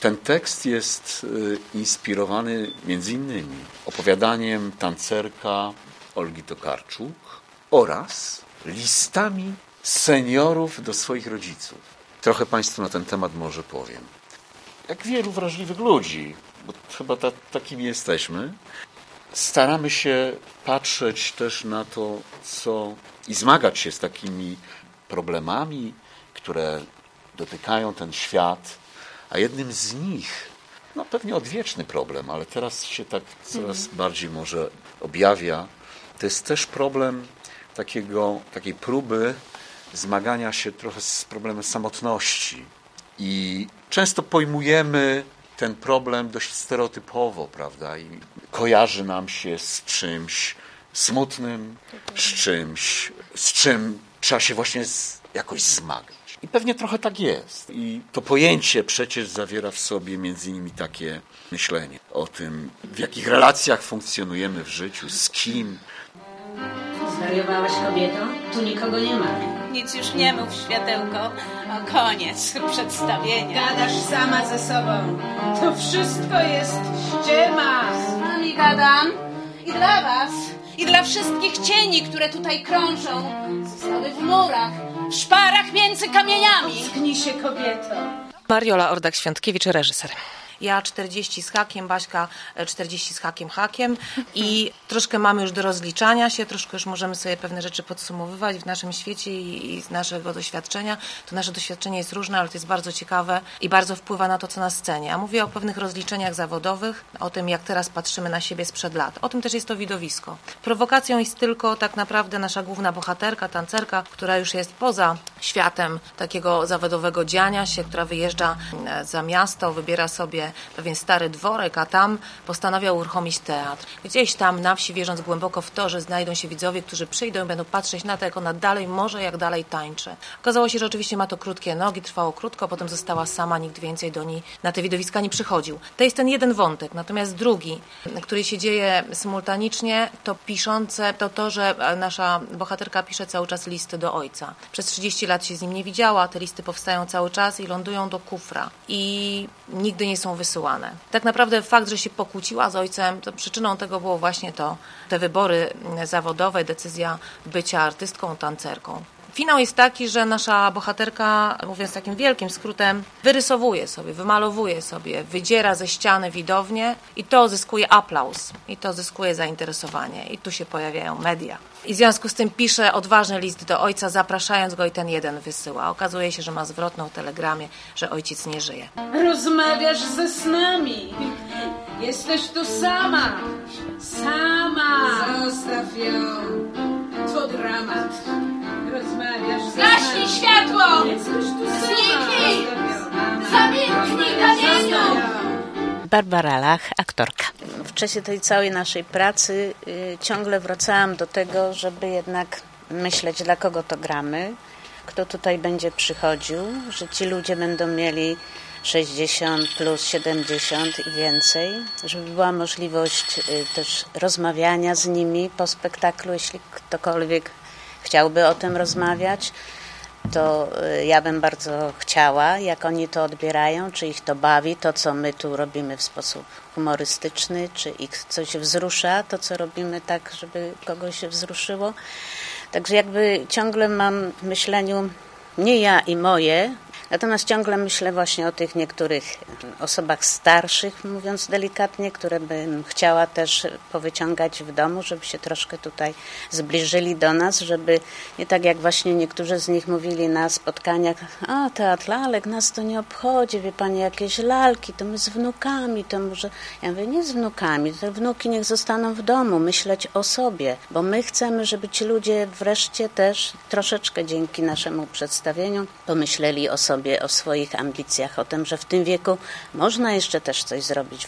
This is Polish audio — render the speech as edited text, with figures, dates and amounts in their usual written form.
Ten tekst jest inspirowany między innymi opowiadaniem tancerka Olgi Tokarczuk oraz listami seniorów do swoich rodziców. Trochę Państwu na ten temat może powiem. Jak wielu wrażliwych ludzi, bo chyba takimi jesteśmy, staramy się patrzeć też na to, co i zmagać się z takimi problemami, które dotykają ten świat, a jednym z nich, no pewnie odwieczny problem, ale teraz się tak coraz bardziej może objawia, to jest też problem takiej próby zmagania się trochę z problemem samotności. I często pojmujemy ten problem dość stereotypowo, prawda? I kojarzy nam się z czymś smutnym, z czym trzeba się właśnie jakoś zmagać. I pewnie trochę tak jest. I to pojęcie przecież zawiera w sobie między innymi takie myślenie o tym, w jakich relacjach funkcjonujemy w życiu, z kim. Zwariowałaś, kobieto? Tu nikogo nie ma. Nic już nie mów, światełko. O, koniec przedstawienia. Gadasz sama ze sobą. To wszystko jest ściema. Z wami gadam i dla was, i dla wszystkich cieni, które tutaj krążą. Zostały w murach, w szparach między kamieniami. Zgnij się, kobieto. Mariola Ordak-Świątkiewicz, reżyser. Ja 40 z hakiem, Baśka 40 z hakiem i troszkę mamy już do rozliczania się, troszkę już możemy sobie pewne rzeczy podsumowywać w naszym świecie i z naszego doświadczenia. To nasze doświadczenie jest różne, ale to jest bardzo ciekawe i bardzo wpływa na to, co na scenie. A mówię o pewnych rozliczeniach zawodowych, o tym, jak teraz patrzymy na siebie sprzed lat. O tym też jest to widowisko. Prowokacją jest tylko tak naprawdę nasza główna bohaterka, tancerka, która już jest poza światem takiego zawodowego dziania się, która wyjeżdża za miasto, wybiera sobie pewien stary dworek, a tam postanawia uruchomić teatr. Gdzieś tam na wsi, wierząc głęboko w to, że znajdą się widzowie, którzy przyjdą i będą patrzeć na to, jak ona dalej może, jak dalej tańczy. Okazało się, że oczywiście ma to krótkie nogi, trwało krótko, potem została sama, nikt więcej do niej na te widowiska nie przychodził. To jest ten jeden wątek, natomiast drugi, który się dzieje symultanicznie, to piszące, to, że nasza bohaterka pisze cały czas listy do ojca. Przez 30 lat się z nim nie widziała, te listy powstają cały czas i lądują do kufra i nigdy nie są wysyłane. Tak naprawdę fakt, że się pokłóciła z ojcem, to przyczyną tego było właśnie te wybory zawodowe, decyzja bycia artystką, tancerką. Finał jest taki, że nasza bohaterka, mówiąc takim wielkim skrótem, wyrysowuje sobie, wymalowuje sobie, wydziera ze ściany widownię i to zyskuje aplauz, i to zyskuje zainteresowanie. I tu się pojawiają media. I w związku z tym pisze odważny list do ojca, zapraszając go i ten jeden wysyła. Okazuje się, że ma zwrotną w telegramie, że ojciec nie żyje. Rozmawiasz ze snami. Jesteś tu sama. Sama. Zostaw ją. To dramat. Rozmawiasz ze snami. Gaśnij światło! Jesteś tu sama. Zniknij! Zamilknij, kamieniu! Barbara Lach, aktorka. W czasie tej całej naszej pracy ciągle wracałam do tego, żeby jednak myśleć, dla kogo to gramy, kto tutaj będzie przychodził, że ci ludzie będą mieli 60 plus 70 i więcej, żeby była możliwość też rozmawiania z nimi po spektaklu, jeśli ktokolwiek chciałby o tym rozmawiać. To ja bym bardzo chciała, jak oni to odbierają, czy ich to bawi, to co my tu robimy w sposób humorystyczny, czy ich coś wzrusza, to co robimy tak, żeby kogoś się wzruszyło. Także jakby ciągle mam w myśleniu nie ja i moje, natomiast ciągle myślę właśnie o tych niektórych osobach starszych, mówiąc delikatnie, które bym chciała też powyciągać w domu, żeby się troszkę tutaj zbliżyli do nas, żeby nie tak jak właśnie niektórzy z nich mówili na spotkaniach, a teatr lalek, nas to nie obchodzi, wie pani, jakieś lalki, to my z wnukami, to może... Ja mówię, nie z wnukami, te wnuki niech zostaną w domu, myśleć o sobie, bo my chcemy, żeby ci ludzie wreszcie też troszeczkę dzięki naszemu przedstawieniu pomyśleli o sobie, o swoich ambicjach, o tym, że w tym wieku można jeszcze też coś zrobić